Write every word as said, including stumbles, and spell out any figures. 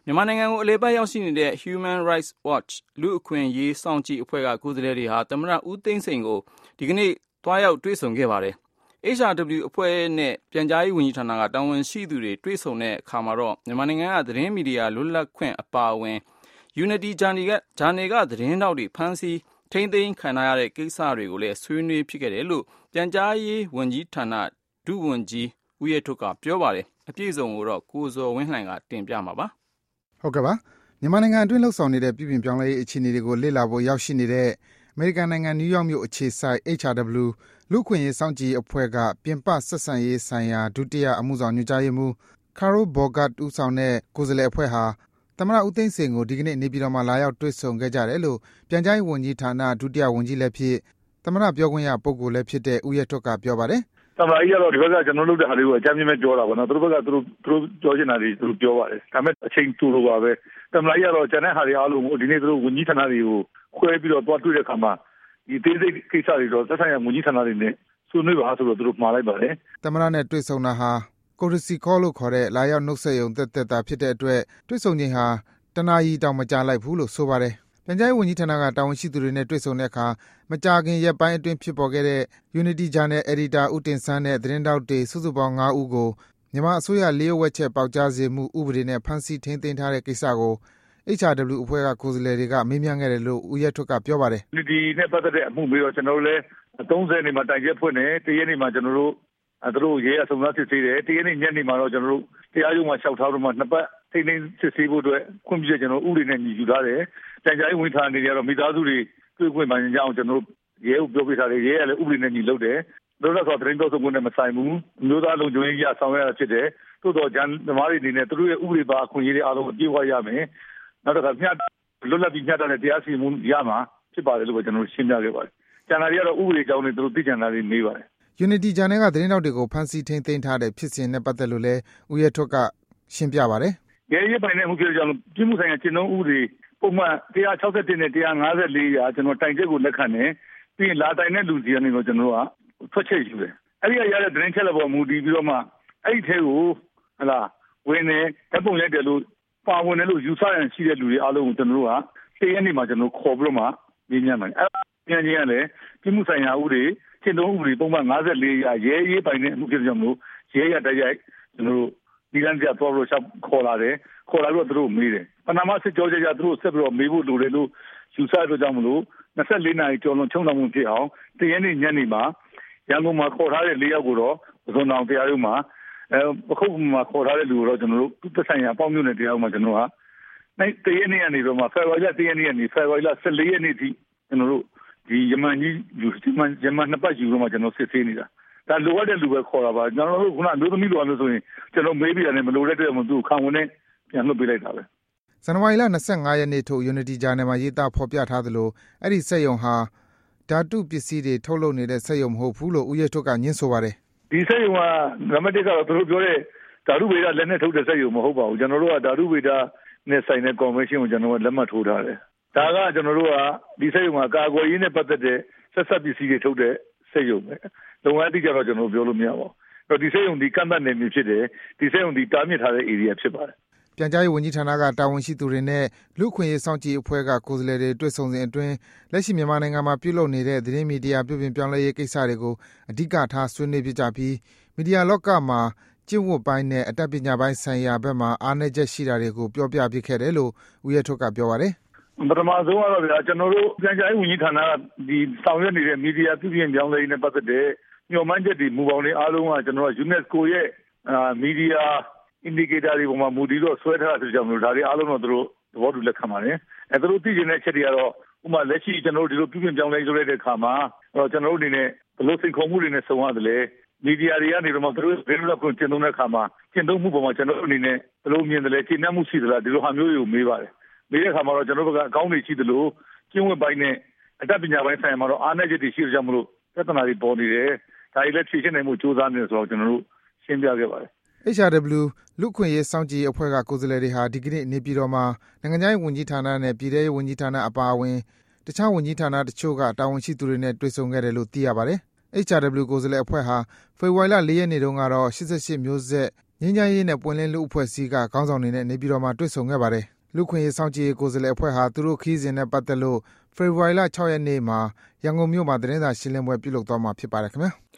မြန်မာနိုင်ငံကိုအလည်ပတ်ရောက်ရှိနေတဲ့ Human Rights Watch လူ့အခွင့်အရေးစောင့်ကြည့်အဖွဲ့ကကိုယ်စားလှယ်တွေဟာသမ္မတဦးသိန်းစိန်ကိုဒီကနေ့သွားရောက်တွေ့ဆုံခဲ့ပါတယ်။ H R W အဖွဲ့နဲ့ပြန်ကြားရေးဝန်ကြီးဌာနကတာဝန်ရှိသူတွေတွေ့ဆုံတဲ့အခါမှာတော့မြန်မာနိုင်ငံကသတင်းမီဒီယာလွတ်လပ်ခွင့်အပါအဝင် Unity Journal ကဂျာနယ်ကသတင်းတောက်တွေဖမ်းဆီးထိန်းသိမ်းခံရတဲ့ကိစ္စတွေကိုလည်းဆွေးနွေးဖြစ်ခဲ့တယ်လို့ပြန်ကြားရေးဝန်ကြီးဌာနဒုဝန်ကြီးဦးရဲထွဋ်ကပြောပါတယ်။အပြည့်အစုံကိုတော့ကိုဇော်ဝင်းလှိုင်ကတင်ပြမှာပါ။ဟုတ်ကဲ့ပါမြန်မာနိုင်ငံအတွင်းလှုပ်ဆောင်နေတဲ့ပြည်ပြင်ပြောင်းလဲရေးအခြေအနေတွေကိုလေ့လာဖို့ရောက်ရှိနေတဲ့အမေရိကန်နိုင်ငံနယူးယောက်မြို့အခြေစိုက် H R W လူ့အခွင့်အရေးစောင့်ကြည့်ရေးအဖွဲ့ကပြင်ပဆက်ဆံရေးဆိုင်ရာဒုတိယအမှုဆောင်ညွှန်ကြားရေးမှူး Carol Bogart ဦးဆောင်တဲ့ကိုယ်စားလှယ်အဖွဲ့ဟာသမ္မတဦးသိန်းစိန်ကိုဒီကနေ့နေပြည်တော်မှာလာရောက်တွေ့ဆုံခဲ့ကြတယ်လို့ပြန်ကြားရေးဝန်ကြီးဌာနဒုတိယဝန်ကြီးလည်းဖြစ်သမ္မတပြောခွင့်ရပုဂ္ဂိုလ်လည်းဖြစ်တဲ့ဦးရဲထွဋ်ကပြောပါတယ်။သမ္မတကြီးကတော့ဒီဘက်ကကျွန်တော်လုပ်တဲ့ဟာတွေကိုအကြမ်းမြင့်ပြောတာပေါ့နော်။သူတို့ဘက်ကသူတို့သူတို့ပြောချင်တာတွေသူတို့ပြောပါတယ်။ဒါပေမဲ့အချိန်တူလို့ပါပဲ။သမ္မတကြီးကတော့ကျန်တဲ့ဟာတွေအားလုံးကိုဒီနေ့သူတို့ဝန်ကြီးဌာနတွေကိုခွဲပြီးတော့တွားတွေ့တဲ့အခါမှာဒီသေးစိတ်ကိစ္စတွေတော့သက်ဆိုင်ရာဝန်ကြီးဌာနတွေနဲ့ဆွေးနွေးပါဆိုတော့သူတို့မှားလိုက်ပါတယ်။သမ္မတနဲ့တွေ့ဆုံတာဟာCourtesy Call လို့ခေါ်တဲ့လာရောက်နှုတ်ဆက်ရုံသက်သက်သာဖြစ်တဲ့အတွက်တွေ့ဆုံချိန်ဟာတနာရီတောင်မကြာလိုက်ဘူးလို့ဆိုပါတယ်။ပြန်ကြားရေးဝန်ကြီးဌာနကတာဝန်ရှိသူတွေနဲ့တွေ့ဆုံတဲ့အခါမကြာခင်ရက်ပိုင်းအတွင်းဖြစ်ပေါ်ခဲ့တဲ့ Unity Journal Editor ဦးတင်ဆန်းနဲ့သတင်းတောက်တွေစုစုပေါင်း၅ဦးကိုမြန်မာအစိုးရလျှို့ဝှက်ချက်ပေါက်ကြားစေမှုဥပဒေနဲ့ဖမ်းဆီးထိန်းသိမ်းထားတဲ့ကိစ္စကို H R W အဖွဲ့ကကိုယ်စားလှယ်တွေကမေးမြန်းခဲ့တယ်လို့ဦးရဲထွဋ်ကပြောပါတယ်။ Unity နဲ့ပတ်သက်တဲ့အမှုပြီးတော့ကျွန်တော်တို့လည်းသုံးဆယ်နေမှာတိုင်ချက်ဖွင့်တယ်တရက်နေမှာကျွန်တော်တို့အဲတို့ရဲအစုံစမ်းစစ်ဆေးတယ်တရက်နေညနေမှာတော့ကျွန်တော်တို့တရားရုံးမှာလျှောက်ထားတော့မှနှစ်ပတ်ထိန်းသိမ်းစစ်ဆေးဖို့အတွက်ခွင့်ပြုချက်ကျွန်တော်ဥပဒေနဲ့ညီယူထားတယ်ပြန်ကြားရေးဝန်ထမ်းတွေကတော့မိသားစုတွေတွေ့ခွင့်ပန်ကြအောင်ကျွန်တော်တို့ရဲကိုပြောပြထားတယ်ရဲကလည်းဥပဒေနဲ့ညီလုပ်တယ်တို့တော့ဆိုသတင်းပြောဆိုမှုနဲ့မဆိုင်ဘူးမျိုးသားလုံခြုံရေးရဆောင်ရွက်ရဖြစ်တယ်သို့တော့ဂျန်သမားတွေအနေနဲ့သူတို့ရဲ့ဥပဒေပါအခွင့်အရေးတွေအားလုံးအပြည့်အဝရမယ်နောက်တစ်ခါမျှလွတ်လပ်ပြီးမျှတတဲ့တရားစီရင်မှုရမှာဖြစ်ပါတယ်လို့ကျွန်တော်တို့ရှင်းပြခဲ့ပါတယ်ကျန်တာတွေကတော့ဥပဒေကြောင်းတွေသူတို့သိကြတာတွေနေပါတယ် Unity Journal ကသတင်းတောက်တွေကိုဖမ်းဆီးထိန်းသိမ်းထားတဲ့ဖြစ်စဉ်နဲ့ပတ်သက်လို့လည်းဦးရဲထွဋ်ကရှင်းပြပါတယ်။ရဲရဲပိုင်တဲ့မှုဖြစ်ကြောင်းပြည်မှုဆိုင်ရာကျင့်သုံးဥပဒေပုံမှန်one sixty-oneနဲ့one fifty-fourရာကျွန်တော်တိုင်ချက်ကိုလက်ခံတယ်ပြီးရင်လာတိုင်တဲ့လူစီကနေတော့ကျွန်တော်ကထွက်ချက်ယူတယ်။အဲ့ဒီကရတဲ့သတင်းချက်လက်ပေါ်မူတည်ပြီးတော့မှအဲ့ဒီထဲကိုဟလာဝင်နေတပ်ပုံရိုက်တယ်လို့ပါဝင်တယ်လို့ယူဆရန်ရှိတဲ့လူတွေအားလုံးကိုကျွန်တော်တို့ကတရက်နေ့မှာကျွန်တော်ခေါ်ပြီးတော့မှညှိနှိုင်းမယ်။အဲ့ပြန်ချင်းကလည်းပြည်မှုဆိုင်ရာဥပဒေကျင့်သုံးဥပဒေပုံမှန်one fifty-fourရာရဲရဲပိုင်တဲ့မှုဖြစ်ကြောင်းလို့ရဲရတိုက်ရိုက်ကျွန်တော်တို့ဒီလမ်းပြသွားလို့ရှောက်ခေါ်လာတယ်ခေါ်လာပြီးတော့သူတို့မေးတယ်ပဏာမစစ်ကြောကြကြသူတို့ဆက်ပြီးတော့မေးဖို့လိုတယ်လို့ယူဆရတော့ကြောင့်မလို့twenty-fourနာရီကျော်လွန်ချုံတော်မှုဖြစ်အောင်တရက်နေ့ညနေမှာရန်ကုန်မှာခေါ်ထားတဲ့၄ယောက်ကိုတော့ပဇွန်တောင်တရားရုံးမှာအဲပခုတ်မှာခေါ်ထားတဲ့လူကိုတော့ကျွန်တော်တို့သူ့သက်ဆိုင်ရာပေါ့မြို့နယ်တရားရုံးမှာကျွန်တော်ကနိုင်တရက်နေ့ကနေတော့မှဖေဖော်ဝါရီလoneရက်နေ့ကနေဖေဖော်ဝါရီလfourteenရက်နေ့ထိကျွန်တော်တို့ဒီယမန်ကြီးယူယမန်ယမန်နှစ်ပတ်ယူတော့မှကျွန်တော်စစ်ဆေးနေတာဒါလိုအပ်တဲ့လူပဲခေါ်တာပါကျွန်တော်တို့ခုနမျိုးသမီးလိုမျိုးဆိုရင်ကျွန်တော်မေးပြီးရတယ်မလိုတဲ့အတွက်မှသူ့ခံဝင်နဲ့ပြန်လွှတ်ပေးလိုက်တာပဲဇန်နဝါရီလtwenty-fiveရက်နေ့ထုတ် Unity Journal မှာရေးသားဖော်ပြထားသလိုအဲ့ဒီစက်ရုံဟာဓာတုပစ္စည်းတွေထုတ်လုပ်နေတဲ့စက်ရုံမဟုတ်ဘူးလို့ဦးရဲထွဋ်ကညင်းဆိုပါတယ်ဒီစက်ရုံကနံပါတ်oneကတော့သူတို့ပြောတဲ့ဓာတုဗေဒလက်နဲ့ထုတ်တဲ့စက်ရုံမဟုတ်ပါဘူးကျွန်တော်တို့ကဓာတုဗေဒနဲ့ဆိုင်တဲ့ convention ကိုကျွန်တော်ကလက်မှတ်ထိုးထားတယ်ဒါကကျွန်တော်တို့ကဒီစက်ရုံကကာကွယ်ရေးနဲ့ပတ်သက်တဲ့ဆက်ဆက်ပစ္စည်းတွေထုတ်တဲ့စက်ရုံပဲလုံဝမ်းတိကျတော့ကျွန်တော်ပြောလို့မရပါဘူးအဲ့တော့ဒီစက်ရုံဒီကန့်သတ်နယ်မြေဖြစ်တယ်ဒီစက်ရုံဒီတားမြစ်ထားတဲ့ area ဖြစ်ပါတယ်ပြန်ကြားရေးဝန်ကြီးဌာနကတာဝန်ရှိသူတွေနဲ့လူ့အခွင့်အရေးစောင့်ကြည့်အဖွဲ့ကကိုယ်စားလှယ်တွေတွေ့ဆုံစဉ်အတွင်းလက်ရှိမြန်မာနိုင်ငံမှာပြုလုပ်နေတဲ့သတင်းမီဒီယာပြုပြင်ပြောင်းလဲရေးကိစ္စတွေကိုအဓိကထားဆွေးနွေးပြကြပြီးမီဒီယာလောကမှာကျင့်ဝတ်ပိုင်းနဲ့အတတ်ပညာပိုင်းဆိုင်ရာဘက်မှာအားနည်းချက်ရှိတာတွေကိုပြောပြပြခဲ့တယ်လို့ဦးရဲထွဋ်ကပြောပါတယ်ပထမဆုံးကတော့ဗျာကျွန်တော်တို့ပြန်ကြားရေးဝန်ကြီးဌာနကဒီဆောင်ရွက်နေတဲ့မီဒီယာပြုပြင်ပြောင်းလဲရေးနဲ့ပတ်သက်တဲ့ညှို့မှန်းချက်တွေမူပေါင်းတွေအားလုံးကကျွန်တော်တို့ UNESCO ရဲ့အာမီဒီယာ indicator တွေပေါ်မှာမူတည်တော့ဆွဲထားတာဆိုကြလို့ဒါတွေအားလုံးတော့သူတို့သဘောတူလက်ခံပါတယ်အဲသူတို့သိကျင်တဲ့ချက်တွေကတော့ဥပမာလက်ရှိကျွန်တော်တို့ဒီလိုပြုပြင်ပြောင်းလဲရေးလုပ်တဲ့အခါမှာတော့ကျွန်တော်တို့အနေနဲ့ဘယ်လိုစိန်ခေါ်မှုတွေနဲ့ဆုံရတယ်လဲမီဒီယာတွေကနေတော့သူတို့ဘယ်လိုလုပ်ကိုကျင့်သုံးတဲ့အခါမှာကျင့်သုံးမှုပေါ်မှာကျွန်တော်တို့အနေနဲ့ဘယ်လိုမြင်တယ်လဲကျင့်နှံ့မှုရှိသလားဒီလိုဟာမျိုးတွေကိုမေးပါတယ်မေးတဲ့အခါမှာတော့ကျွန်တော်တို့ကအကောင်းတွေရှိသလိုကျင့်ဝတ်ပိုင်းနဲ့အတတ်ပညာပိုင်းဆိုင်ရာမှာတော့အားနည်းချက်တွေရှိကြမလို့ပြဿနာတွေပေါ်နေတယ်ဒါတွေလည်းဖြေရှင်းနိုင်မှုစူးစမ်းနေတယ်ဆိုတော့ကျွန်တော်တို့ရှင်းပြခဲ့ပါတယ် H R W လူ့အခွင့်အရေးစောင့်ကြည့်ရေးအဖွဲ့ကကိုယ်စားလှယ်တွေဟာဒီကနေ့နေပြည်တော်မှာနိုင်ငံခြားရေးဝန်ကြီးဌာနနဲ့ပြည်ထရေးဝန်ကြီးဌာနအပါအဝင်တခြားဝန်ကြီးဌာနတချို့ကတာဝန်ရှိသူတွေနဲ့တွေ့ဆုံခဲ့တယ်လို့သိရပါတယ်။ H R W ကိုယ်စားလှယ်အဖွဲ့ဟာဖေဖော်ဝါရီလfourရက်နေ့တုန်းကတော့eighty-eightမျိုးဆက်ငြိမ်းချမ်းရေးနဲ့ပွင့်လင်းလူ့အဖွဲ့အစည်းကခေါင်းဆောင်တွေနဲ့နေပြည်တော်မှာတွေ့ဆုံခဲ့ပါတယ်။လူ့အခွင့်အရေးစောင့်ကြည့်ရေးကိုယ်စားလှယ်အဖွဲ့ဟာသူတို့ခရီးစဉ်နဲ့ပတ်သက်လို့ဖေဖော်ဝါရီလ ၆ ရက်နေ့မှာရန်ကုန်မြို့မှာသတင်းစာရှင်းလင်းပွဲပြုလုပ်သွားမှာဖြစ်ပါတယ်ခင်ဗျာ။